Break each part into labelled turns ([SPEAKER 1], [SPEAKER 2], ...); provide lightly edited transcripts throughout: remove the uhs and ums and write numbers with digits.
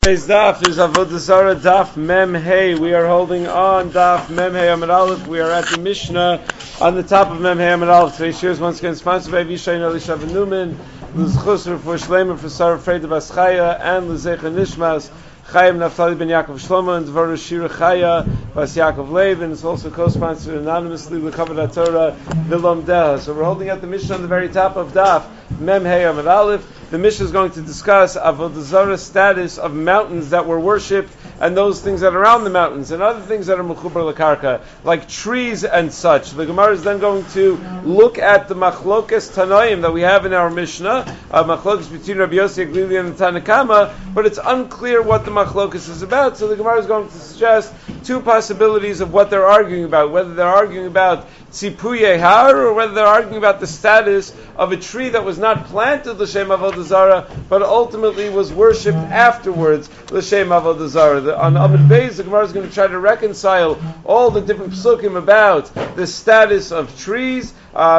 [SPEAKER 1] Today's daf is Avodah Zarah daf Mem Hey. We are holding on daf Mem Hey Amud Aleph. We are at the Mishnah on the top of Mem Hey Amud Aleph. Today's shir is once again sponsored by Vishay Elisha Ben Newman, L'Zchus for Shleimer for Sarah Freda Bas Chaya, and L'Zecha Nishmas Chaim Naftali Ben Yaakov Shlomo and Dvar Shira Chaya Bas Yaakov Lev, and it's also co-sponsored anonymously L'Kavod Torah Vilom Deha. So we're holding at the Mishnah on the very top of daf Mem Hey Amud Aleph. The Mishnah is going to discuss Avodah Zarah status of mountains that were worshipped and those things that are around the mountains and other things that are mechubar lekarka, like trees and such. The Gemara is then going to look at the machlokes tanoim that we have in our Mishnah, machlokes between Rabbi Yossi Aglili and the Tanakama, but it's unclear what the machlokes is about. So the Gemara is going to suggest two possibilities of what they're arguing about, whether they're arguing about Tzipuye Har, or whether they're arguing about the status of a tree that was not planted l'shem Avodah Zarah, but ultimately was worshipped afterwards l'shem Avodah Zarah. On Amud Beis, the Gemara is going to try to reconcile all the different psukim about the status of trees,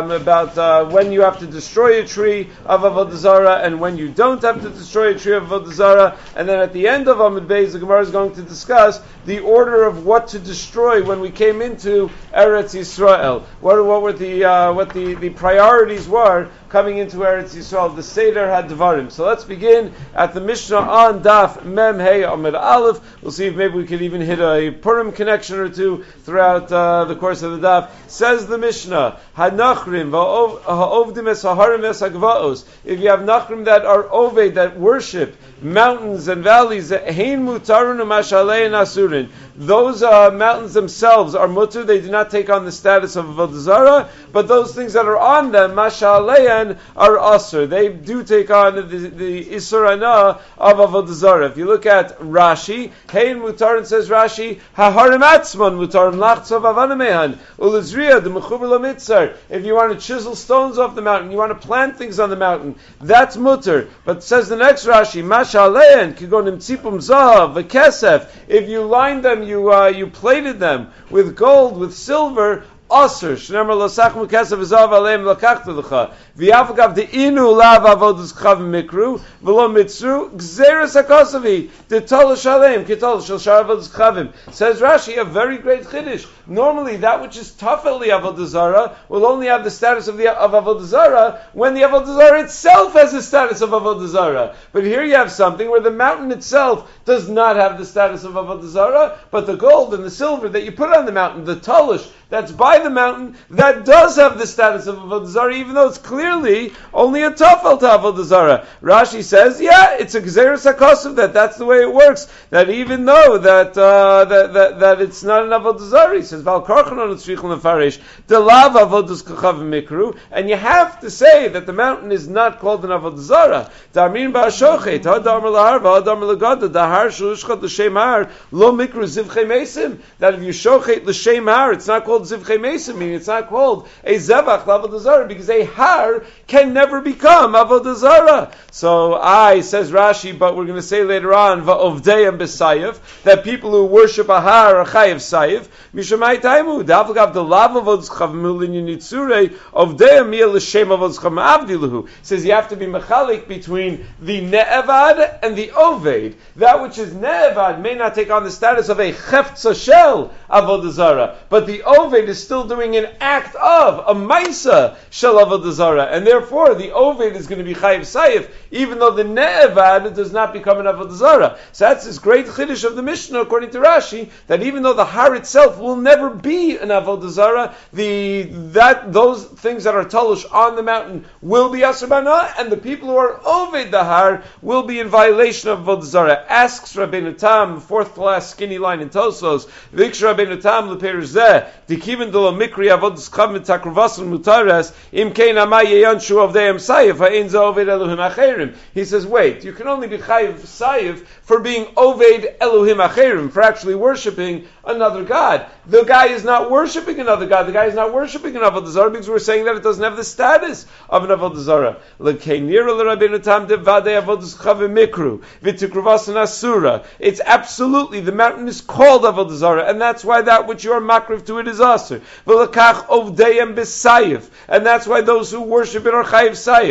[SPEAKER 1] about when you have to destroy a tree of Avodah Zarah and when you don't have to destroy a tree of Avodah Zarah. And then at the end of Amud Beis, the Gemara is going to discuss the order of what to destroy when we came into Eretz Yisrael. What were the priorities were coming into Eretz Yisrael? The Seder HaDvarim. So let's begin at the Mishnah on Daf Mem Hey Amud Aleph. We'll see if maybe we could even hit a Purim connection or two throughout the course of the Daf. Says the Mishnah, Hanachrim va'ovdim es haharim es hagvaos. If you have nachrim that are oved, that worship mountains and valleys, hein mutarun u'mashalei and asurin. Those mountains themselves are mutar; they do not take on the status of Avodah Zarah, but those things that are on them, mashalein, are asur. They do take on the isur ana of Avodah Zarah. If you look at Rashi, hein mutarin, says Rashi, haharim atzman mutarin lachtzov avanamehan ulizriya the mechuber lamitzar. If you want to chisel stones off the mountain, you want to plant things on the mountain, that's mutar. But says the next Rashi, mashalein kigonim tzipum zahav v'kesef. If you lined them, you plated them with gold, with silver, Asr, Shnemer Losachmu Kesav Zav Aleim Lakachtalucha, Viafagav the Inu Lav Avodas Chav Mikru, Velo Mitzru, Gzeres Hakosavi, the Tolosh Aleim, Kitol Shal Shar Avodas Chavim. Says Rashi, a very great Chiddush. Normally, that which is Tafel Avodah Zarah will only have the status of Avodah Zarah when the Avodah Zarah itself has the status of Avodah Zarah. But here you have something where the mountain itself does not have the status of Avodah Zarah, but the gold and the silver that you put on the mountain, the Tolosh that's by the mountain, that does have the status of Avodah Zarah, even though it's clearly only a tafel to Avodah Zarah. Rashi says, yeah, it's a Gzeres HaKosav, that's the way it works, that even though that it's not an Avodah Zarah, he says, Val Karchanon Tzrichon Lefarish, the Lav Avodas Kachav Mikru, and you have to say that the mountain is not called an Avodah Zarah. Darmin Ba'ashochet, Hadar Melahar, Hadar Melagada, Dahar Shushchat L'Shem Har, Lo Mikru Zivchei Mesim, that if you shochet L'Shem Har, it's not called Zivchei Mesim, meaning it's not called a Zevach Avodah Zarah, because a Har can never become Avodah Zarah. So says Rashi, but we're going to say later on, Va'ovdeyam B'Sayif, that people who worship a Har are Chayiv Sayif, Mishamai Taimu, Davagav the Lav Avodas Chav Mulin Yinitzurei, Ovdeyam Mia L'Shem Avodas Chav Ma'avdiluhu. Says you have to be mechalik between the Ne'evad and the Oved. That which is Ne'evad may not take on the status of a Cheftza Shel Avodah Zarah, but the Oved is still doing an act of a Maisa Shel Avodah Zarah, and therefore the Oved is going to be Chayiv Sayif, even though the Ne'evad does not become an Avodah Zarah. So that's this great Chiddush of the Mishnah, according to Rashi, that even though the Har itself will never be an Avodah Zarah, those things that are Tolush on the mountain will be Asur Bana, and the people who are Oved the Har will be in violation of Avodah Zarah. Asks Rabbeinu Tam, fourth class skinny line in Tosos, Viksha Rabbeinu Tam leperzeh, Dikivin dolo mikri avodas chav mitakruvasun mutares, im kein amay yeyanshu of deim sayif, ha'in za oved Elohim acherim. He says, wait, you can only be chayiv sayif for being oved Elohim acherim, for actually worshipping another God. The guy is not worshipping another God. The guy is not worshipping an Avodah Zarah because we're saying that it doesn't have the status of an Avodah Zarah. It's absolutely, the mountain is called Avodah Zarah, and that's why that which you are makriv to it is asur. And that's why those who worship it are chayiv sayif.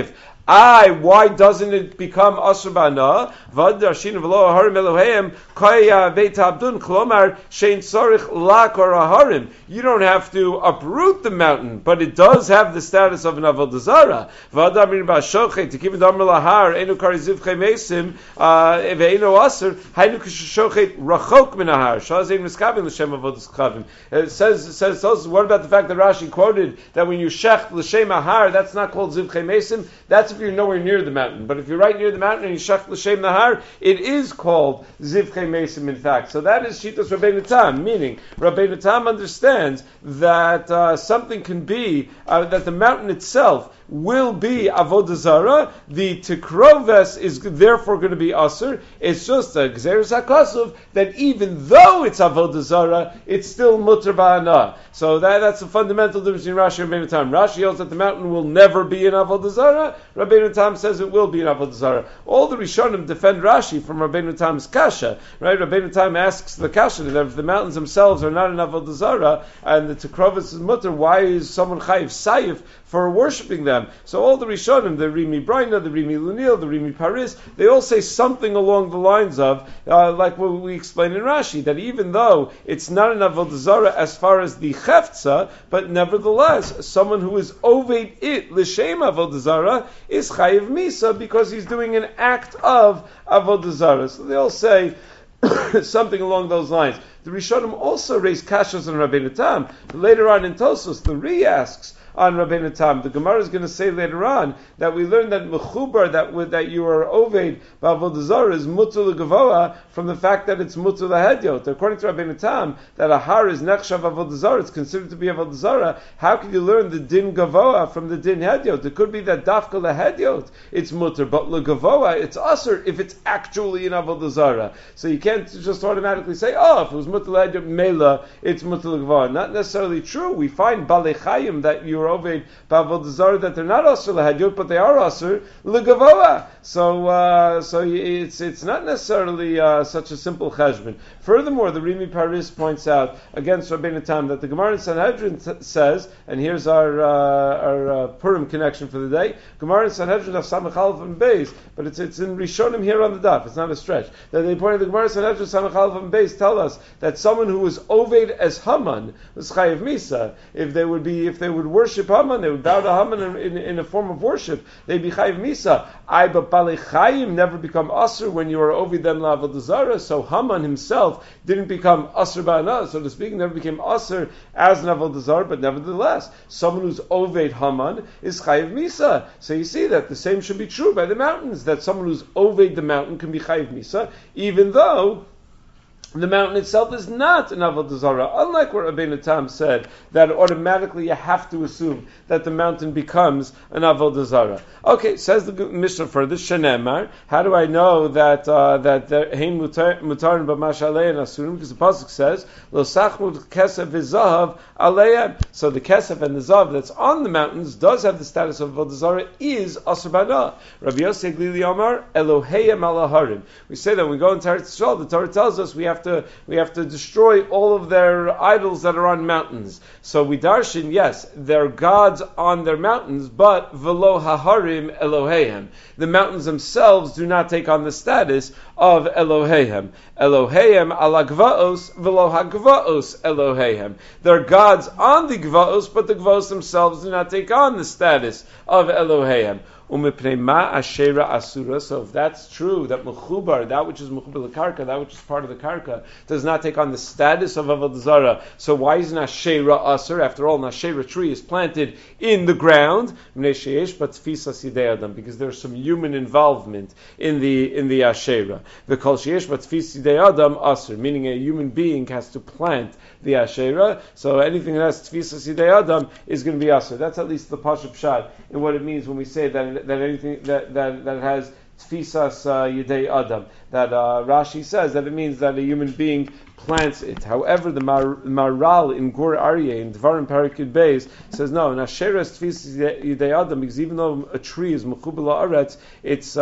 [SPEAKER 1] Why doesn't it become asur ba'ana? V'darshin v'lo aharim Eloheim kaya veit abdun klomar shein tzarich lak or aharim. You don't have to uproot the mountain, but it does have the status of an avodah zara. V'adamir ba'shochet to keep it amr lahar enu kari zivchei mesim ve'enu asur hainu k'shochet rachok min ahar shazein miskabin l'shem avodas chavim. It says what about the fact that Rashi quoted that when you shecht l'shem ahar, that's not called zivchei mesim? That's if you're nowhere near the mountain. But if you're right near the mountain and you shecht l'shem ahar, it is called zivchei mesim in fact. So that is Shitas Rabbeinu Tam, meaning Rabbeinu Tam understands that something can be, that the mountain itself will be avodah zara. The tikroves is therefore going to be asur. It's just a gzeres hakasuv that even though it's avodah zara, it's still mutar ba'ana. So that's the fundamental difference between Rashi and Rabbeinu Tam. Rashi holds that the mountain will never be in avodah zara. Rabbeinu Tam says it will be in avodah zara. All the Rishonim defend Rashi from Rabbeinu Tam's kasha. Right? Rabbeinu Tam asks the kasha that if the mountains themselves are not in avodah zara and the tikroves is mutar, why is someone chayiv sayif for worshipping them? So all the Rishonim, the Rimi Braina, the Rimi Lunil, the Rimi Paris, they all say something along the lines of, like what we explained in Rashi, that even though it's not an avodah zara as far as the cheftza, but nevertheless, someone who is oved it, l'shem avodah zara, is chayiv misa, because he's doing an act of avodah zara. So they all say something along those lines. The Rishonim also raise kashas on Rabbeinu Tam. Later on in Tosos, the Ri asks on Rabbeinu Tam. The Gemara is going to say later on that we learned that mechubar, that you are oved b'avodah zara, is mutar l'gavoa from the fact that it's mutar l'hedyot. According to Rabbeinu Tam, that a har is nechshav avodah zara, it's considered to be avodah zara. How can you learn the din gavoa from the din hedyot? It could be that dafka l'hedyot it's mutar, but l'gavoa it's asur if it's actually in avodah zara. So you can't just automatically say, oh, if it was mutar l'hedyot mela, it's mutar l'gavoa. Not necessarily true. We find balei chayim that you are oved b'avodah zara that they're not asur l'hedyot, but they are asur l'gavoa. So it's not necessarily such a simple cheshbon. Furthermore, the Rimi Paris points out against Rabbeinu Tam that the Gemara in Sanhedrin says, and here's our Purim connection for the day. Gemara in Sanhedrin of Samach Aleph and Beis, but it's in Rishonim here on the daf. It's not a stretch. That they point out the Gemara in Sanhedrin Samach Aleph and Beis tell us that someone who was oved as Haman was chayiv misa. If they would worship Haman, they would bow to Haman in a form of worship. They'd be chayiv misa. But balei chayim never become asur when you are oved them la'avodah zara. So Haman himself didn't become asur ba'ana, so to speak, never became asur as an avodah zara, but nevertheless, someone who's oved Haman is chayiv misa. So you see that the same should be true by the mountains, that someone who's oved the mountain can be chayiv misa, even though the mountain itself is not an avodah zara. Unlike what Rabbeinu Tam said, that automatically you have to assume that the mountain becomes an avodah zara. Okay, says the Mishnah further, Shenemar, how do I know that hein mutarin b'mash aleya and asurim? Because the pasuk says, Lo sachmud kesef v'zahav aleya. So the kesef and the zahav that's on the mountains does have the status of avodah zara, is asur b'ana. Rabbi Yosef Glili Amar, Elohayim al harim. We say that when we go into Eretz Yisrael, the Torah tells us we have to destroy all of their idols that are on mountains. So we darshan, yes, they're gods on their mountains, but velo haharim Eloheihem. The mountains themselves do not take on the status of Eloheihem. Eloheihem ala gvaos velo hagvaos Eloheihem. They're gods on the gvaos, but the gvaos themselves do not take on the status of Eloheihem. So if that's true, that mechubar, that which is mechubar l'karka, that which is part of the karka, does not take on the status of avodah zara. So why is nashera asur? After all, nashera tree is planted in the ground. Because there's some human involvement in the ashera. The kol sheyesh b'tfis yidei adam asur, meaning a human being has to plant the ashera. So anything that has tfisas yidei adam is going to be asur. That's at least the pashup pshat in what it means when we say that anything that it has tfisas yidei adam. That Rashi says that it means that a human being plants it. However, the Maral in Gur Aryeh in Dvarim Parakid Beis says no. Nasheres tfisas yidei adam, because even though a tree is mechubel haaretz, it's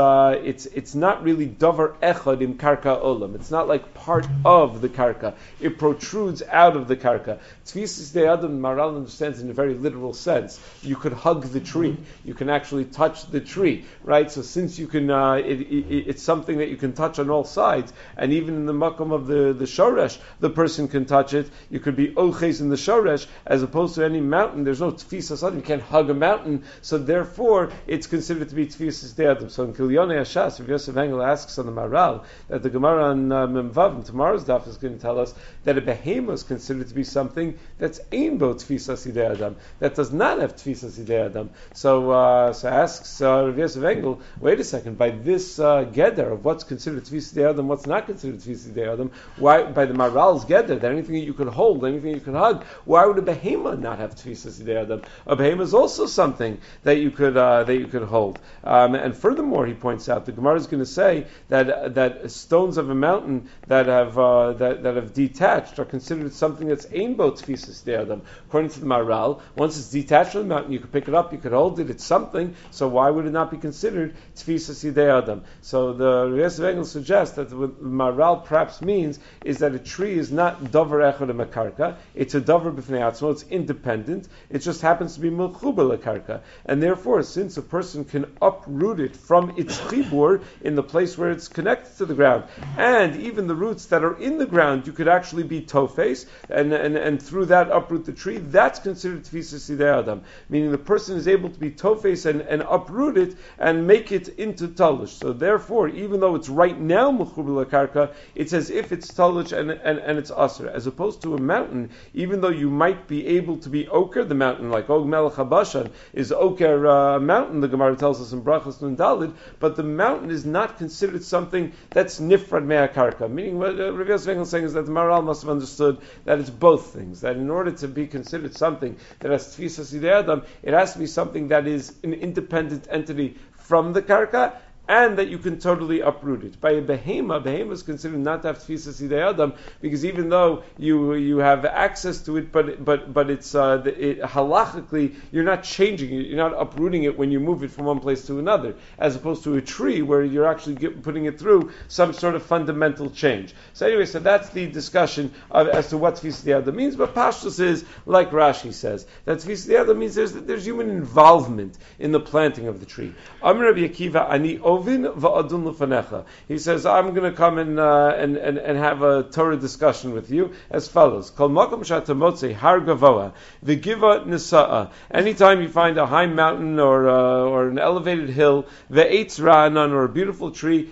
[SPEAKER 1] not really davar echad im karka olam. It's not like part of the karka. It protrudes out of the karka. Tfisas yidei adam, Maral understands in a very literal sense. You could hug the tree. You can actually touch the tree, right? So since you can, it's something that you can touch on all sides, and even in the makom of the shoresh, the person can touch it. You could be oches in the shoresh, as opposed to any mountain. There's no tfisas adam. You can't hug a mountain, so therefore it's considered to be tfisas yidei adam. So in Kilyonei Hashas, Rav Yosef Engel asks on the Maral that the Gemara on Memvav in tomorrow's daf is going to tell us that a behemoth is considered to be something that's ein bo tfisas yidei adam, that does not have tfisas yidei adam. So asks Rav Yosef Engel, wait a second, by this geder of what's considered tfisas yidei adam, what's not considered tfisas yidei adam, why by the Maral's geder, that anything that you could hold, anything you could hug, why would a behemoth not have tfisas yidei adam? A behemoth is also something that you could hold. And furthermore, he points out the Gemara is going to say that stones of a mountain that have detached are considered something that's ein bo tfisas yidei adam. According to the Maral, once it's detached from the mountain, you could pick it up, you could hold it. It's something. So why would it not be considered tfisas yidei adam? So the Rav Yosef Engel suggests that what Maral perhaps means is that a tree is not davar echad makarka. It's a davar b'fnei atzmo. It's independent. It just happens to be milchuba lekarka, and therefore, since a person can uproot it from its chibur in the place where it's connected to the ground, and even the roots that are in the ground, you could actually be tofes, and through that uproot the tree. That's considered tfisas yidei adam, meaning the person is able to be tofes and uproot it and make it into talush. So therefore, even though it's right now mechuber lekarka, it's as if it's talush and it's aser, as opposed to a mountain. Even though you might be able to be oker the mountain, like Og Melech HaBashan is oker mountain, the Gemara tells us in Brachos Nun Dalid, but the mountain is not considered something that's nifrad me'akarka. Meaning, what Rav Yosef Engel is saying is that the Maral must have understood that it's both things. That in order to be considered something that has tfisas yidei adam, it has to be something that is an independent entity from the karka, and that you can totally uproot it. By a behemoth is considered not to have tfisas yidei adam, because even though you have access to it, but it's halachically you're not changing it, you're not uprooting it when you move it from one place to another, as opposed to a tree where you're actually putting it through some sort of fundamental change. So anyway, so that's the discussion as to what tfisas yidei adam means. But Pashtus is, like Rashi says, that tfisas yidei adam means there's human involvement in the planting of the tree. Amar Rabbi Akiva ani he says, I'm going to come and have a Torah discussion with you as follows. Anytime you find a high mountain or an elevated hill, or a beautiful tree,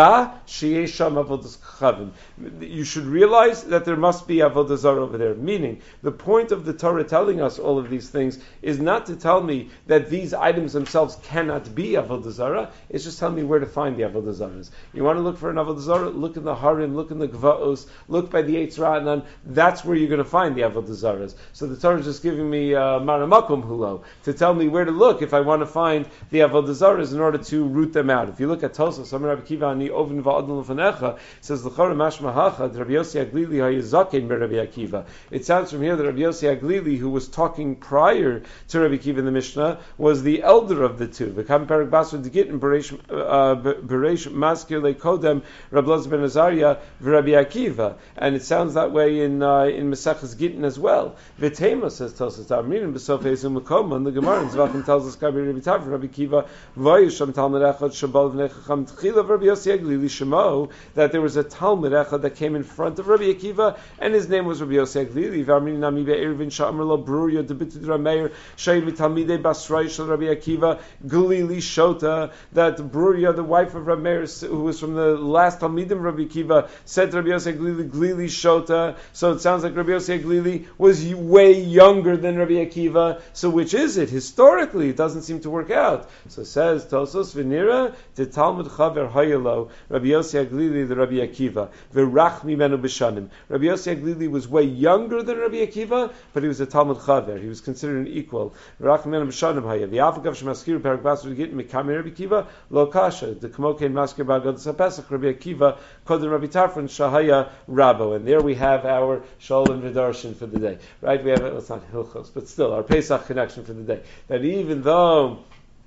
[SPEAKER 1] you should realize that there must be avodah zarah over there. Meaning, the point of the Torah telling us all of these things is not to tell me that these items themselves cannot be avodah zarah. It's just telling me where to find the avodah zarahs. You want to look for an avodah zarah? Look in the harim, look in the gvaos, look by the Eitz Ra'anan. That's where you're going to find the avodah zarahs. So the Torah is just giving me maramakom hulo to tell me where to look if I want to find the avodah zarahs in order to root them out. If you look at Tosafos, Amar Rabbi Akiva ani ovin va'adon lefanecha, says l'chora mashma hachad Rabbi Yossi Aglili hayizaken Rabbi Akiva. It sounds from here that Rabbi Yossi Aglili, who was talking prior to Rabbi Akiva in the Mishnah, was the elder of the two. V'kam perak basra digit in Bereish Maskir Lekodem Rabbi Elazar ben Azariah v'Rabbi Akiva, and it sounds that way in Maseches Gittin as well. V'tema, says Tosas Tamrin b'sof Ezum Lekoma, and the Gemara in Zvachim tells us Rabbi Tav Rabbi Akiva v'Yisham Talmud Echad Shabal v'Nechacham Tchila Rabbi Yossi Aglili Shemo, that there was a Talmud Echad that came in front of Rabbi Akiva, and his name was Rabbi Yossi Aglili. V'Amrin Nami be'Ervin Sha'amar Lo Bruria Debitud Rameir Shayid V'Talmidei Basrai Shel Rabbi Akiva Glili Shota, that Bruria, the wife of Rabbi Meir, who was from the last Talmidim Rabbi Akiva, said to Rabbi Yossi Glili Shota. So it sounds like Rabbi Yossi Glili was way younger than Rabbi Akiva. So which is it? Historically, it doesn't seem to work out. So says Tosos Venira to Talmud Chaver Hayelo Rabbi Yossi Glili the Rabbi Akiva V'Rach Mimenu B'Shanim. Rabbi Yossi Glili was way younger than Rabbi Akiva, but he was a Talmud Chaver. He was considered an equal. V'Rach Mimenu B'Shanim Hayev. The Afagav Shemaskir Perak Basur Git Mikami Rabbi Akiva Lo kasha. The Kmokein Masker Bagadas HaPesach, Rabbi Akiva, Kodem Rabbi Tarfon, Shahaya Rabo. And there we have our Shalom V'darshan for the day. Right? We have, it's not Hilchos, but still, our Pesach connection for the day. That even though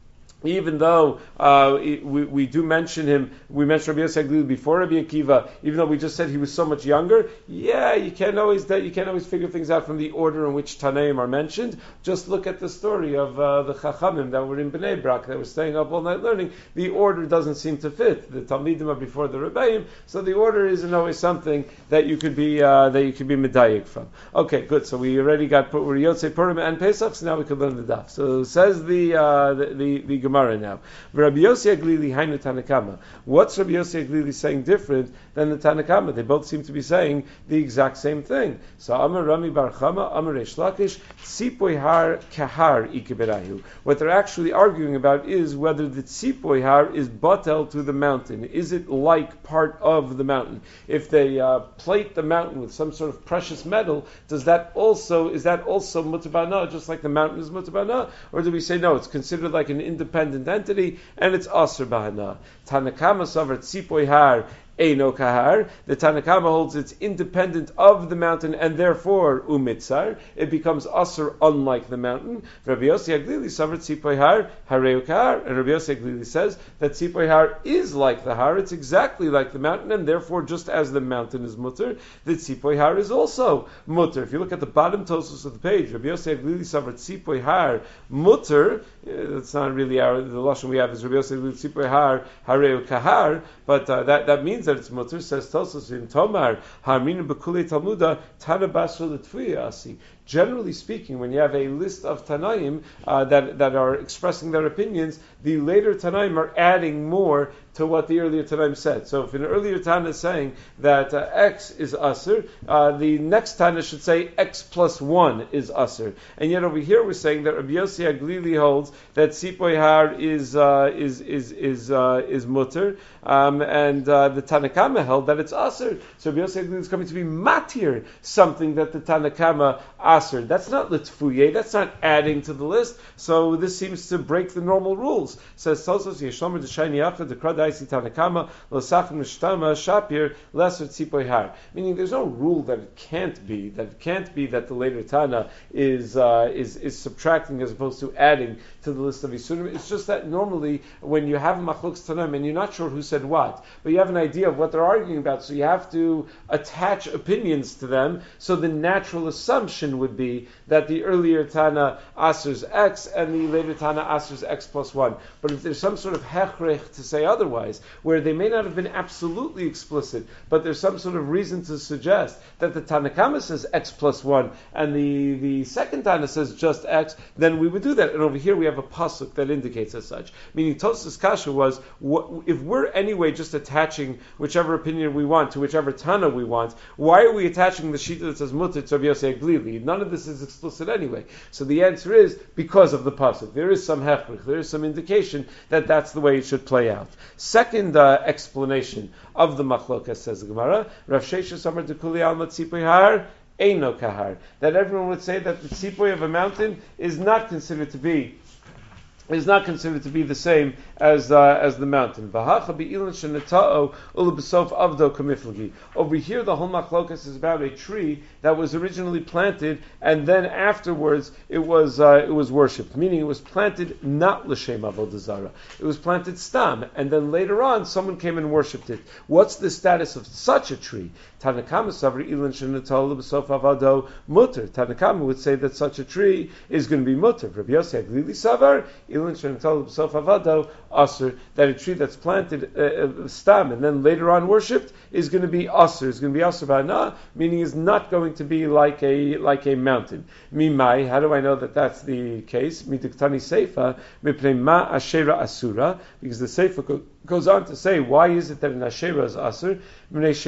[SPEAKER 1] we do mention him, we mentioned Rabbi Yossi HaGlili before Rabbi Akiva, even though we just said he was so much younger, you can't always figure things out from the order in which Tanaim are mentioned. Just look at the story of the Chachamim that were in Bnei Brak, that were staying up all night learning. The order doesn't seem to fit. The Talmidim are before the Rebbeim, so the order isn't always something that you could be medayik from. Okay, good. So we already got Yotzei Purim and Pesach, so now we can learn the daf. So says the Gemara now. Rabbi Yossi HaGlili Hainu Tanakama. What's Rabbi Yossi HaGlili saying different than the Tanakama? They both seem to be saying the exact same thing. So Amar Rami Bar Chama, Amar Reish Lakish, Tzipoy Har Kahar Ikeberahu. What they're actually arguing about is whether the Tzipoy Har is batel to the mountain. Is it like part of the mountain? If they plate the mountain with some sort of precious metal, is that also mutabana, just like the mountain is mutabana? Or do we say no, it's considered like an independent entity, and it's Asr Bahana. Tanakama Savar Tzipoy Har Eino Kahar. The Tanakama holds it's independent of the mountain, and therefore umitzar. It becomes Asr unlike the mountain. Rabbi Yossi HaGlili Savar Tzipoy Har Hareu Kahar. And Rabbi Yossi HaGlili says that Tzipoy Har is like the Har. It's exactly like the mountain, and therefore just as the mountain is mutter, the Tzipoy Har is also mutter. If you look at the bottom tosos of the page, Rabbi Yossi HaGlili Savar Tzipoy Har mutter. That's not really the lashon we have is Rabbi Yossi HaGlili Tzipoy Har Hareu Kahar, but that means that it's mutter. Says Tosos in Tomar Harminu B'Kulei Talmuda Tana Basra L'Tfuya Asi. Generally speaking, when you have a list of Tanaim that are expressing their opinions, the later Tanaim are adding more to what the earlier Tanaim said. So if an earlier Tana is saying that X is Asr, the next Tana should say X plus 1 is Asr. And yet over here we're saying that Rabbi Yossi HaGlili holds that Tzipoy Har is mutter, and the Tanakama held that it's Asr. So Rabbi Yossi HaGlili is coming to be matir, something that the Tanakama Asr. That's not L'Tfuye, that's not adding to the list. So this seems to break the normal rules. Says Tosos Yeshomer D'Shayni Achad D'Kradaisi Tanakama L'Sachim Mishtama Shapir Lesser Tzipoy Har. Meaning there's no rule that it can't be that the later Tana is subtracting as opposed to adding to the list of Yisurim. It's just that normally when you have a Machlokes Tanaim and you're not sure who said what, but you have an idea of what they're arguing about, so you have to attach opinions to them. So the natural assumption would be that the earlier Tana asers X and the later Tana asers X plus 1. But if there's some sort of hechrech to say otherwise, where they may not have been absolutely explicit, but there's some sort of reason to suggest that the Tanakama says X plus 1 and the second Tana says just X, then we would do that. And over here we have a pasuk that indicates as such. Meaning Tosas Kasha was, if we're anyway just attaching whichever opinion we want to whichever Tana we want, why are we attaching the Shita that says Mutter to Rabbi Yossi HaGlili? None of this is explicit anyway. So the answer is because of the pasuk. There is some hechrich, there is some indication that that's the way it should play out. Second explanation of the machlokas, says the Gemara, Rav Sheshes Amar D'Kuli Alma Tzipoy Har Eino Kahar. That everyone would say that the tzipoy of a mountain is not considered to be the same as the mountain. Over here, the whole machlokas is about a tree that was originally planted, and then afterwards it was worshipped. Meaning, it was planted not l'shem avodah zara. It was planted stam, and then later on, someone came and worshipped it. What's the status of such a tree? Tanakama savri ilan shenatol b'sof avado mutter. Tanakama would say that such a tree is going to be mutter. Rabbi Yossi HaGlili savar ilan shenatol b'sof avado asur. That a tree that's planted stam and then later on worshipped is going to be asur. Is going to be asur ba'ana, meaning is not going to be like a mountain. Mimai. How do I know that that's the case? Mitiktani seifa mipnei ma ashera asura, because the seifa goes on to say, why is it that an Asherah is Asur? That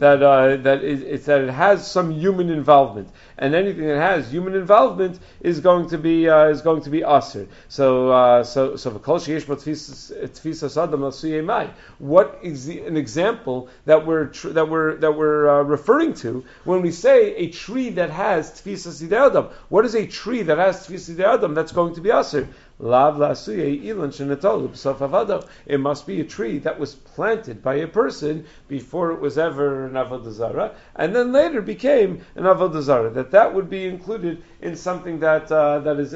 [SPEAKER 1] it has some human involvement. And anything that has human involvement is going going to be aser. So v'kol sheyesh bo tfisas adam l'suyei mai. What is an example that we're referring to when we say a tree that has tfisas idei adam? What is a tree that has tfisas idei adam that's going to be aser? Lav la'asuyei ilan shenatolu b'sof avado. It must be a tree that was planted by a person before it was ever an avodah zarah, and then later became an avodah zarah. That would be included in something that is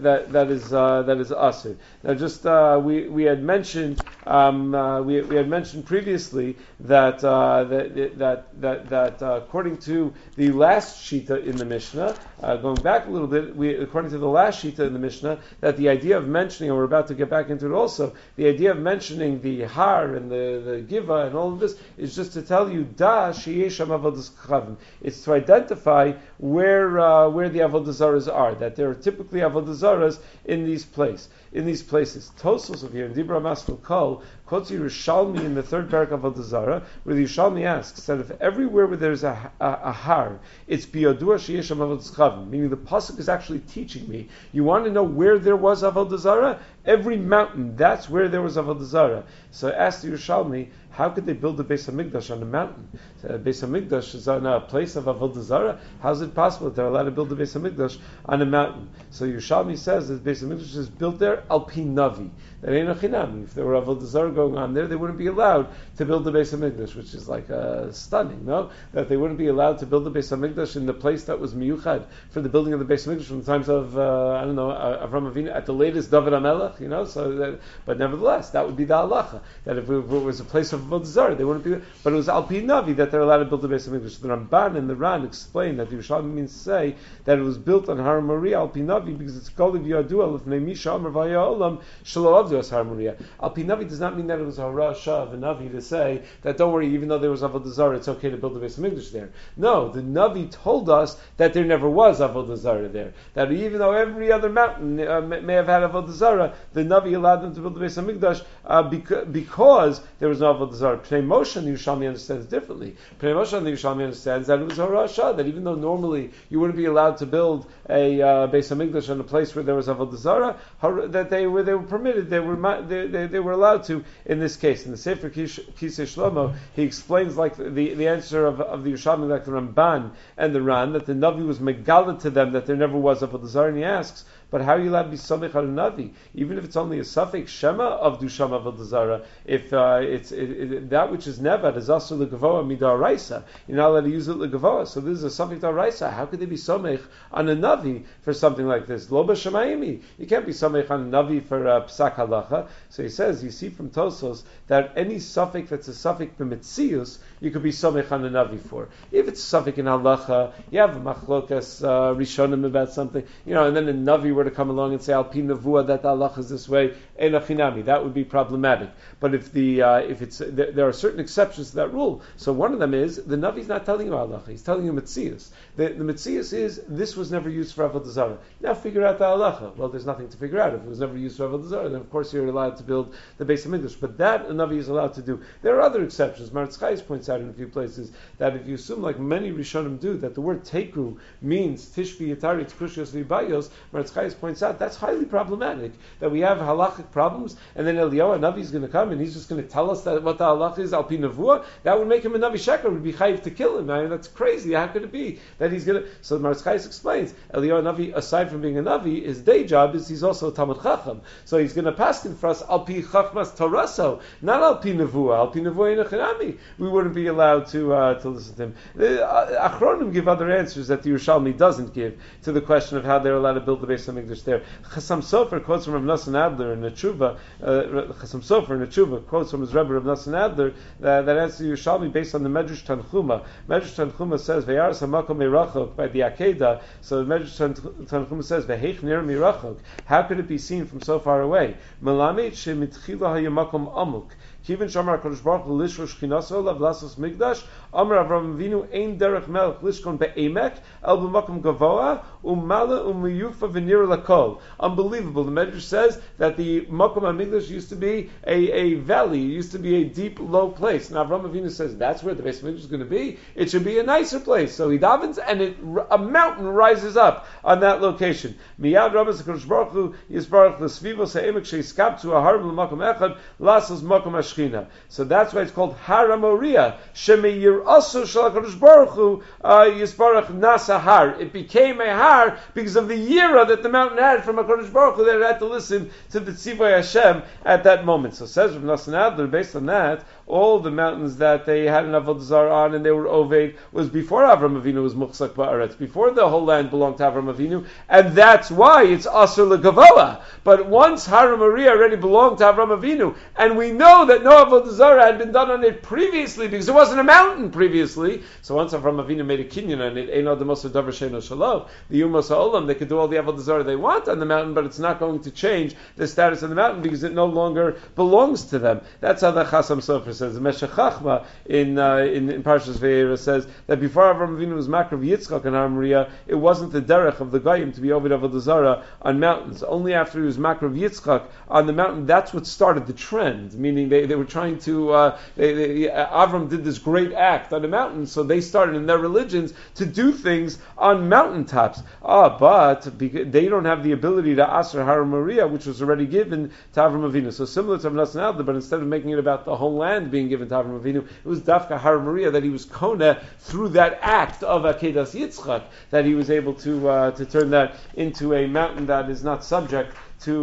[SPEAKER 1] asur. Now, just we had mentioned we had mentioned previously that according to the last shita in the Mishnah, going back a little bit, according to the last shita in the Mishnah, that the idea of mentioning, and we're about to get back into it also, the idea of mentioning the har and the giva and all of this is just to tell you da sheyesham avodas chavim. It's to identify where the avodah zaras are. That there are typically avodah zaras in these places. Tosos of here in Dibra Masful Kol quotes Yerushalmi in the third parak of Avodah Zarah, where the Yerushalmi asks that if everywhere where there's a har, it's biyadua sheyesham avodas chavim, meaning the pasuk is actually teaching me. You want to know where there was avodah zarah? Every mountain, that's where there was avodah zarah. So I asked the Yerushalmi, how could they build the Beis Hamikdash on a mountain? Beis Hamikdash is on a place of avodah zarah. How is it possible that they're allowed to build the Beis Hamikdash on a mountain? So Yerushalmi says that Beis Hamikdash is built there al pi navi. That ain't a chinam. If there were avodah zarah going on there, they wouldn't be allowed to build the Beis Hamikdash, which is like stunning, no? That they wouldn't be allowed to build the Beis Hamikdash in the place that was miyuchad for the building of the Beis Hamikdash from the times of Avram Avinu, at the latest David HaMelech, but nevertheless, that would be the halacha. That if it was a place of avodah zarah, they wouldn't be. But it was al pi navi that they're allowed to build the Beis Hamikdash. The Ramban and the Ran explain that the Yerushalmi means to say that it was built on Har Moriah al pi navi because it's called Yadua lefnei Misha Amar Vaya Olam Shelo Avdu as Har Moriah. Al pi navi does not mean that it was a harasha of a navi to say that don't worry, even though there was avodah zarah, it's okay to build the Beis Hamikdash there. No, the navi told us that there never was avodah zarah there. That even though every other mountain may have had avodah zarah, the navi allowed them to build the Beis Hamikdash because there was no avodah zarah. Pnei Moshe and the Yerushalmi understands differently. Pnei Moshe and the Yerushalmi understands that it was harasha, that even though normally you wouldn't be allowed to build a Beis Hamikdash in a place where there was avodah zarah, that they were permitted, they were allowed to in this case. In the Sefer Kisei Shlomo, he explains like the answer of the Yerushalmi, like the Ramban and the Ran, that the Navi was megala to them that there never was avodah zarah, and he asks, but how are you allowed to be samech on a navi, even if it's only a suffix shema of dusham avodah zarah? If that which is nevad is also legavoa midaraisa, you're not allowed to use it legavoa. So this is a suffix daraisa. How could they be samech on a navi for something like this? Lo b'shamayimi. You can't be samech on a navi for psak halacha. So he says, you see from Tosos that any suffix that's a suffix b'metzius, you could be samech on a navi for. If it's a suffix in halacha, you have a machlokas rishonim about something, and then a navi were to come along and say al pi nevuah that the halacha is this way, ein achinami, that would be problematic. But if there are certain exceptions to that rule. So one of them is the navi is not telling you halacha; he's telling you metzius. The metzius is this was never used for avodah zarah. Now figure out the halacha. Well, there's nothing to figure out. If it was never used for avodah zarah, then of course you're allowed to build the Beis Hamikdash. But that a navi is allowed to do. There are other exceptions. Maratz Chayes points out in a few places that if you assume, like many Rishonim do, that the word teku means tishbi yitari tkushios v'bayos, Maratz Chayes points out that's highly problematic. That we have halachic problems, and then Eliyahu Navi is going to come and he's just going to tell us that what the halach is al pi nevuah. That would make him a navi sheker. Would be chayiv to kill him. I mean, that's crazy. How could it be that he's going to? So Maratz Chayes explains Eliyahu Navi, aside from being a navi, his day job is he's also a talmid chacham. So he's going to pass him for us al pi chachmas toraso, not al pi nevuah. Al pi nevuah inachinami. We wouldn't be allowed to listen to him. The Achronim give other answers that the Yerushalmi doesn't give to the question of how they're allowed to build the Beis Hamikdash there. Chasam Sofer quotes from Rav Nosson Adler in the Tshuva. Chasam Sofer in the Tshuva quotes from his Rebbe Rav Nosson Adler that answers Yerushalmi based on the Medrash Tanchuma. Medrash Tanchuma says Ve'aras hamakom mirachok by the Akedah. So the Medrash Tanchuma says Ve'heich nir mirachok. How could it be seen from so far away? Melamed shemitchila hayamakom amuk. Kivin Shamar HaKadosh Baruch Hu Lishro Shchinaso Lav Lasos Migdash Amar Avram Avinu Ein Derech Melech Lishkon Be'emek El B'Makom Gavoa Umala Umiyufa V'Nir Lakol. Unbelievable. The Medrash says that the Makom HaMikdash used to be a valley, it used to be a deep, low place. Now Avram Avinu says that's where the Beis Mikdash is going to be. It should be a nicer place. So he davens, and a mountain rises up on that location. Miyad Rabbas HaKadosh Baruch Hu Yisbarach L'Svivo Se'emek She'iskabtu Aharim L'Makom Echad Lasos Makom HaShchina. So that's why it's called Har HaMoriah. Shemei Yirasu Shel HaKadosh Baruch Hu Yisbarach Nasa Har. It became a har because of the yira that the mountain had from HaKadosh Baruch Hu, that it had to listen to the Tzivoy Hashem at that moment. So says Rav Nosson Adler, based on that, all the mountains that they had an Avodah Zarah on and they were Oved was before Avram Avinu was Muchzak Ba'aretz, before the whole land belonged to Avram Avinu, and that's why it's Asur L'Gavoa. But once Har HaMoriah already belonged to Avram Avinu, and we know that no Avodah Zarah had been done on it previously because it wasn't a mountain previously, so once Avram Avinu made a kinyan on it, Eino Demosa Davar Sheino Shalom, the Umos HaOlam, they could do all the Avodah Zarah they want on the mountain, but it's not going to change the status of the mountain because it no longer belongs to them. That's how the Chasam Sofer says. The Meshech Chachma in Parshas Vayera says that before Avram Avinu was Makrav Yitzchak and Har HaMoriah, it wasn't the derech of the Goyim to be Oved Avodah Zarah on mountains. Only after he was Makrav Yitzchak on the mountain, that's what started the trend. Meaning they were trying to Avram did this great act on a mountain, so they started in their religions to do things on mountaintops. But they don't have the ability to Asr Har HaMoriah, which was already given to Avram Avinu. So similar to Rav Nosson Adler, but instead of making it about the whole land being given to Avram Avinu, it was Dafka Har HaMoriah that he was Kona through that act of Akedas Yitzchak, that he was able to turn that into a mountain that is not subject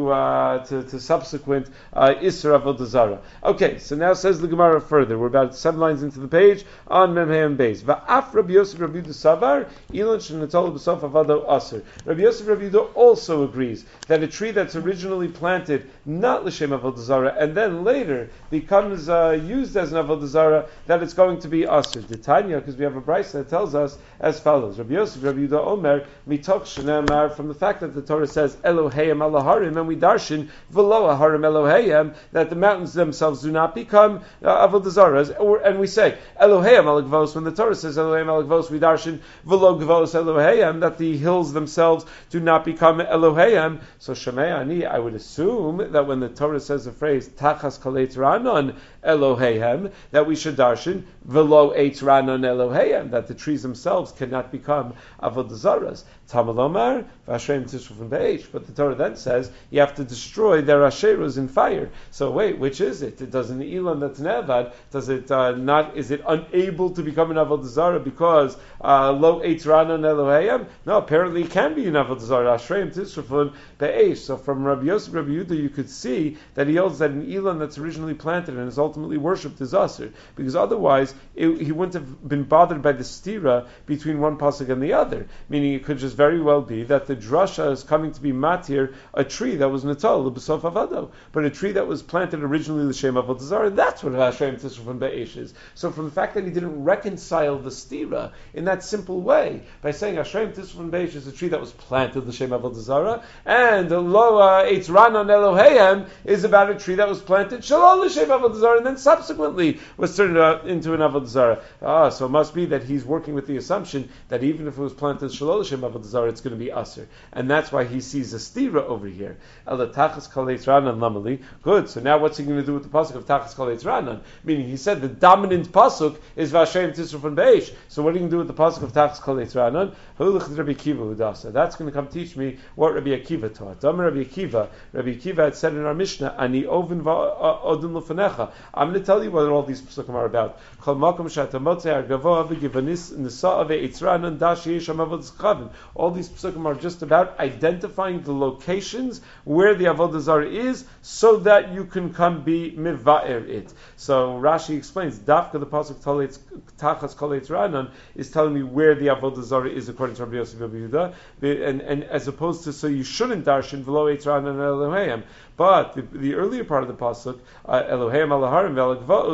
[SPEAKER 1] to subsequent Isra Avodah Zarah. Okay, so now says the Gemara further. We're about 7 lines into the page on Mem Hey and Beis. Va'af Rabbi Yosef Rabbi Yehuda Savar Ilan Shenatol B'Sof Avado Aser. Rabbi Yosef Rabbi Yehuda also agrees that a tree that's originally planted not l'shem Avodah Zarah and then later becomes used as an Avodah Zarah, that it's going to be Aser. The Tanya, because we have a brayso that tells us as follows: Rabbi Yosef Rabbi Yehuda Omer mitoch shenamar, from the fact that the Torah says Elohayim Alaharim, and we darshan v'lo aharim Elohayim, that the mountains themselves do not become Avodah Zarahs, and we say Elohayim Alagvos, when the Torah says Elohayim Alagvos, we darshan v'lo gvos Elohayim, that the hills themselves do not become Elohayim. So Shemei Ani, I would assume that when the Torah says the phrase Tachas Kalet Ranon Elohayim, that we should darshan v'lo eitz Ranon Elohayim, that the trees themselves cannot become Avodah Zarahs. Tamalomar v'asherim tishrufim be'esh, but the Torah then says you have to destroy their asheros in fire. So wait, which is it? It does an Elon that's nevad. Does it not? Is it unable to become an Avodah Zarah because lo eitz Ranon Elohayim? No, apparently it can be an Avodah Zarah. Asherim tishrufim be'esh. So from Rabbi Yosef Rabbi Yehuda, you could see that he holds that an Elon that's originally planted and is ultimately worshipped is aser, because otherwise he wouldn't have been bothered by the stira between one pasuk and the other. Meaning it could just very well be that the drasha is coming to be matir a tree that was natal l'b'sof avado, but a tree that was planted originally l'shem avodah zarah. That's what Hashem tishrufim be'esh is. So from the fact that he didn't reconcile the stira in that simple way by saying Hashem tishrufim be'esh is a tree that was planted l'shem avodah zarah, and lo eitz ranon Elohayim is about a tree that was planted shalom l'shem avodah zarah and then subsequently was turned into an avodah zarah. So it must be that he's working with the assumption that even if it was planted shalom l'shem avodah zarah, it's going to be aser, and that's why he sees a stira over here. Tachas Kaletz Ranan lamali. Good. So now what's he going to do with the pasuk of Tachas Kaletz Ranan? Meaning he said the dominant pasuk is Vashem Tisrufan Beish. So what are you going to do with the pasuk of Tachas Kaletz Ranan? Rabbi Akiva Udasa. That's going to come teach me what Rabbi Akiva taught. Rabbi Akiva had said in our Mishnah, Ani Ovin Odin Lufanecha. I'm going to tell you what all these pasukim are about. Kol Makom Shatamotze Argavoa V'Givanis Nisa Ave Eitzranan Dashi Yesham Avodas Chavim. All these pasukim are just about identifying the locations where the Avodah Zarah is, so that you can come be miva'er it. So Rashi explains, Dafka the pasuk Tachas Kaletz Ranan is telling me where the Avodah Zarah is according to Rabbi Yosef Rabbi Yehuda, and as opposed to, so you shouldn't darshan v'lo eitz Ranan Elohayim. But the earlier part of the pasuk, Elohayim Alaharim Ve'Alagvaos, according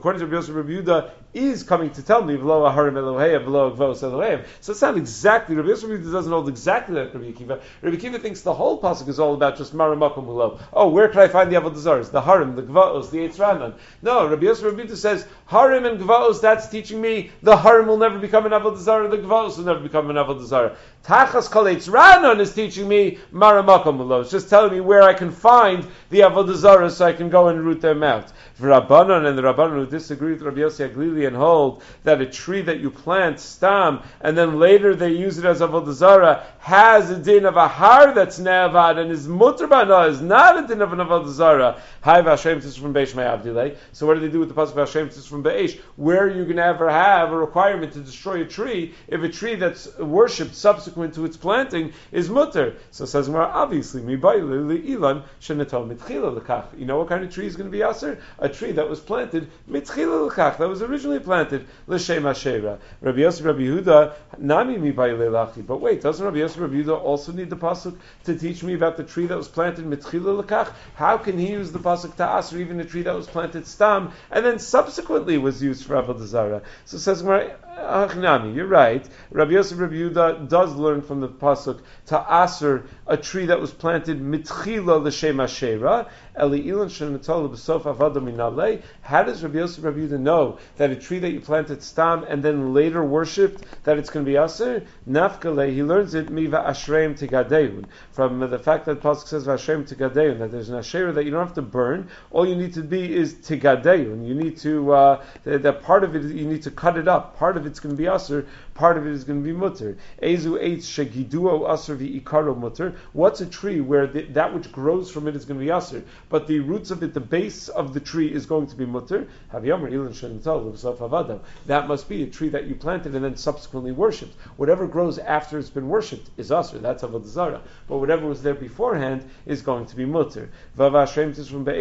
[SPEAKER 1] according to Rabbi Yosef, Rabbi Yehuda is coming to tell me v'lo aharim Elohei v'lo gvos Elohei. So it's not exactly. Rabbi Yosef Rabbi Yehuda doesn't hold exactly like Rabbi Akiva. Rabbi Akiva thinks the whole pasuk is all about just maramakom v'lo. Oh, where can I find the avodah zaros? The harim, the gvos, the eitz ranan. No, Rabbi Yosef Rabbi Yehuda says harim and gvos. That's teaching me the harim will never become an avodah zara. The gvos will never become an avodah zara. Tachas kol eitz ranan is teaching me maramakom v'lo. It's just telling me where I can find the avodah zara so I can go and root them out. Rabbanan and the Rabbanan who disagree with Rabbi Yossi Aglili and hold that a tree that you plant stam and then later they use it as avodah zara has a din of a har that's ne'avad and is mutter bana is not a din of an avodah zara. Hai v'ashem tis from beish ma'avdilei. So what do they do with the pasuk v'ashem tis from beish? Where are you going to ever have a requirement to destroy a tree if a tree that's worshipped subsequent to its planting is mutter? So it says Gemara, obviously mi ba'ilei ilan shenetal mitchila l'kach. You know what kind of tree is going to be aser? A tree that was planted mitchila l'kach, that was originally planted l'shem hashera. Rabbi Yosef Rabbi Yehuda nami mi ba'ilei lachi. But wait, doesn't Rabbi Yosef Rabbi Yehuda also need the pasuk to teach me about the tree that was planted mitchila l'kach? How can he use the pasuk to aser even a tree that was planted stam and then subsequently was used for avodah zara? So it says Gemara, you're right. Rabbi Yosef Rabbi Yehuda does learn from the pasuk to aser a tree that was planted mitchila l'shem hashera. Eli ilan shenatol b'sof avada minalei. How does Rabbi Yosef Rabbi Yehuda know that a tree that you planted stam and then later worshipped that it's going to be aser? Nafkale, he learns it miva ashreim tigadeun, from the fact that the pasuk says ashreim tigadeun, that there's an asherah that you don't have to burn. All you need to be is tigadeun. You need to that part of it you need to cut it up. Part of it's going to be aser, part of it is going to be mutter. Ezu eitz shegiduo aser v'ikaro mutter. What's a tree where that which grows from it is going to be aser, but the roots of it, the base of the tree is going to be mutter? That must be a tree that you planted and then subsequently worshipped. Whatever grows after it's been worshipped is aser, that's avodah zara. But whatever was there beforehand is going to be mutter. But says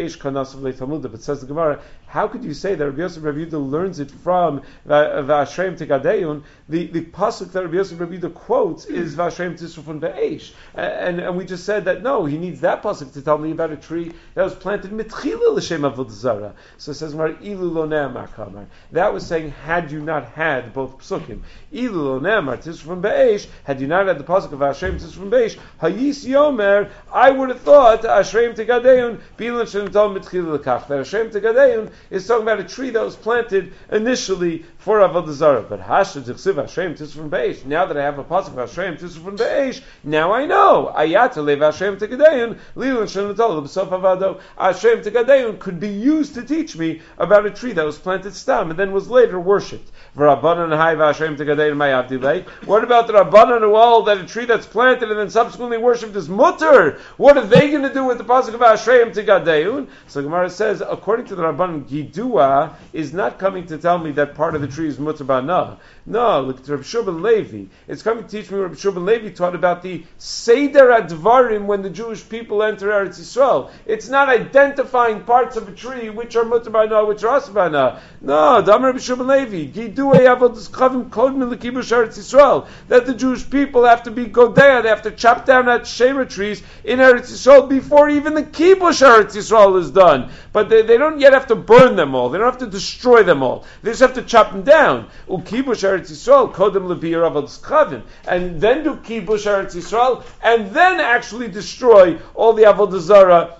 [SPEAKER 1] the Gemara, how could you say that Rabbi Yosef Rabbi Yehuda learns it from V'ashrem Tegadeun? The pasuk that Rabbi Yosef Rabbi Yehuda quotes is V'ashrem Tisrufun Be'esh, and we just said that no, he needs that pasuk to tell me about a tree that was planted mitchila l'shem avodah zara. So it says Ilu lo ne'amar kamar. That was saying had you not had both psukim. Ilu lo ne'amar Tisrufun Be'esh. Had you not had the pasuk of V'ashrem Tisrufun Be'esh, Hayis Yomer, I would have thought Ashrem Tegadeun Bilan Shenatol mitchila l'kach. That Ashrem Tegadeun is talking about a tree that was planted initially for avodah zara. But Hashem Tichsiv Hashem Tisrufun Be'esh. Now that I have a pasuk of Hashem Tisrufun Be'esh, now I know Ayata Lev Hashem Tegadeun Lilan Shenatol B'sof Avado. Hashem Tegadeun could be used to teach me about a tree that was planted stam and then was later worshipped. V'Rabbanan Hai Hashem Tegadeun Mayavdilei. What about the Rabbanan who hold that a tree that's planted and then subsequently worshipped is mutter? What are they going to do with the pasuk of Hashem Tegadeun? So Gemara says, according to the Rabbanan, Gidua is not coming to tell me that part of the tree is mutter ba'na. No, look at Rabbi Shurban Levi. It's coming to teach me what Rabbi Shurban Levi taught about the Seder Advarim when the Jewish people enter Eretz Yisrael. It's not identifying parts of a tree which are mutter ba'na, which are asur ba'na. No, Dam Rabbi Shurban Levi. Gidua yavodas chavim kodmin l'kibush Eretz Yisrael. That the Jewish people have to be godea, they have to chop down that shema trees in Eretz Yisrael before even the kibush Eretz Yisrael is done. But they don't yet have to burn them all. They don't have to destroy them all. They just have to chop them down. Ukibush Eretz Yisrael kodem lebiyar avodas chavim, and then do kibush Eretz Yisrael, and then actually destroy all the avodah zara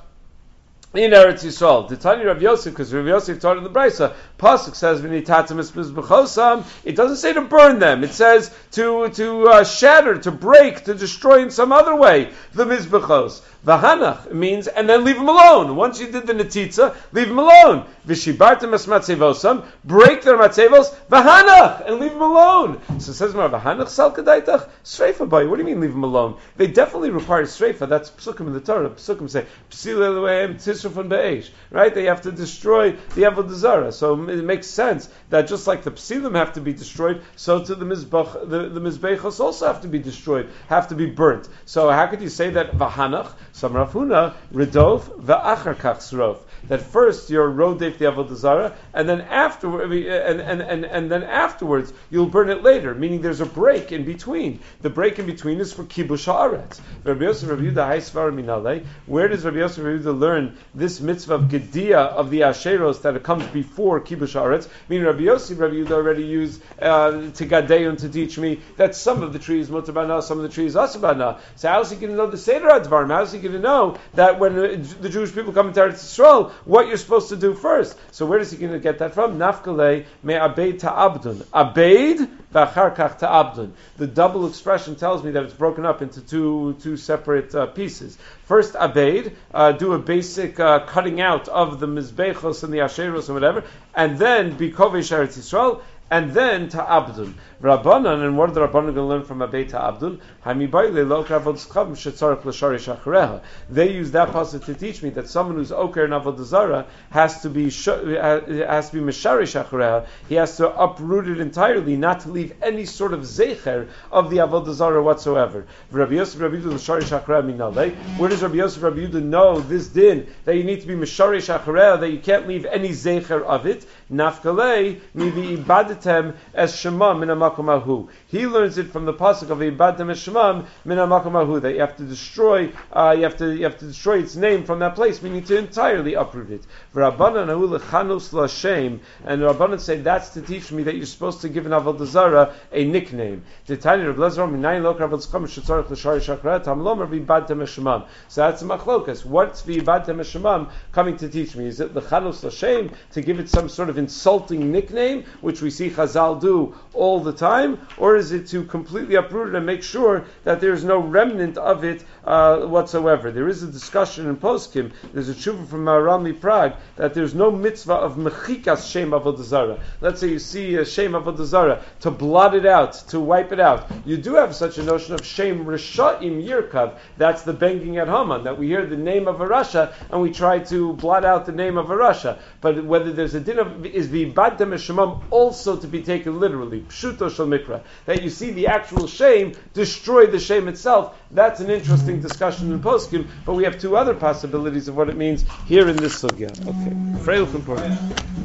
[SPEAKER 1] in Eretz Yisrael. The Tanya Rav Yosef, because Rav Yosef taught in the Brisa, pasuk says v'nitatim mizbechosam. It doesn't say to burn them. It says to shatter, to break, to destroy in some other way the mizbechos. V'hanach means, and then leave them alone. Once you did the netitza, leave them alone. V'shibartem es matzevosam, break their matzevos, v'hanach, and leave them alone. So it says, v'hanach sal kadaitach, sreifa bay. What do you mean leave them alone? They definitely require sreifa. That's psukim in the Torah. Psukim say, psil eloheim tisrufun be'esh. Right? They have to destroy the avodah zara. So it makes sense that just like the psilim have to be destroyed, so to the mizbechos also have to be destroyed, have to be burnt. So how could you say that v'hanach? Some Rav Huna, Redof v'achar kach srof. That first you're rodef the avodah zarah, and then afterwards you'll burn it later. Meaning there's a break in between. The break in between is for kibush haaretz. Rabbi Yosef Rabbi Yehuda hay svar minalei. Where does Rabbi Yosef Rabbi Yehuda learn this mitzvah of gedia of the asheros that it comes before kibush haaretz? Meaning Rabbi Yosef Rabbi Yehuda already used to gadeyun to teach me that some of the trees mutar bana, some of the trees asur bana. So how is he going to know the seder advarim? How is he going to know that when the Jewish people come into Eretz Yisrael, what you're supposed to do first? So where is he going to get that from? Nafkalei me abeid ta'abdun. Abeid v'achar kach ta'abdun. The double expression tells me that it's broken up into two separate pieces. First, abeid, do a basic cutting out of the mizbechos and the asheros and whatever, and then bikovesh Eretz Yisrael, and then ta'abdun. Rabbanan, and what are the Rabbanan going to learn from Abei ta'abdun? They use that passage to teach me that someone who's oker in avodah zarah has to be mesharish achareha. He has to uproot it entirely, not to leave any sort of zecher of the avodah zarah whatsoever. Rabbi Yosef Rabbi Yehuda l'sharish achareha minalei. Where does Rabbi Yosef Rabbi Yehuda know this din that you need to be mesharish achareha, that you can't leave any zecher of it? Nafkalei mibi ibadatem es shema min hamakom hahu. He learns it from the pasuk of ibadatem es shema min hamakom hahu, that you have to destroy, you have to destroy its name from that place, meaning to entirely uproot it. V'Rabbanan hahu lechanus l'shem, and the Rabbanan say that's to teach me that you're supposed to give an avodah zarah a nickname. So that's a machlokas. What's the ibadatem es shema coming to teach me? Is it lechanus l'shem, to give it some sort of insulting nickname, which we see Chazal do all the time, or is it to completely uproot it and make sure that there's no remnant of it whatsoever? There is a discussion in Poskim, there's a tshuva from Rami Prague, that there's no mitzvah of mechikas shem avodah zarah. Let's say you see a shem avodah zarah, to blot it out, to wipe it out. You do have such a notion of shem risha'im yirkav, that's the banging at Haman, that we hear the name of a Rasha and we try to blot out the name of a Rasha. But whether there's a din of, is the ibadatem es shema also to be taken literally, pshuto shel mikra, that you see the actual shame destroy the shame itself? That's an interesting discussion in Poskim, but we have two other possibilities of what it means here in this sugya. Okay, Freil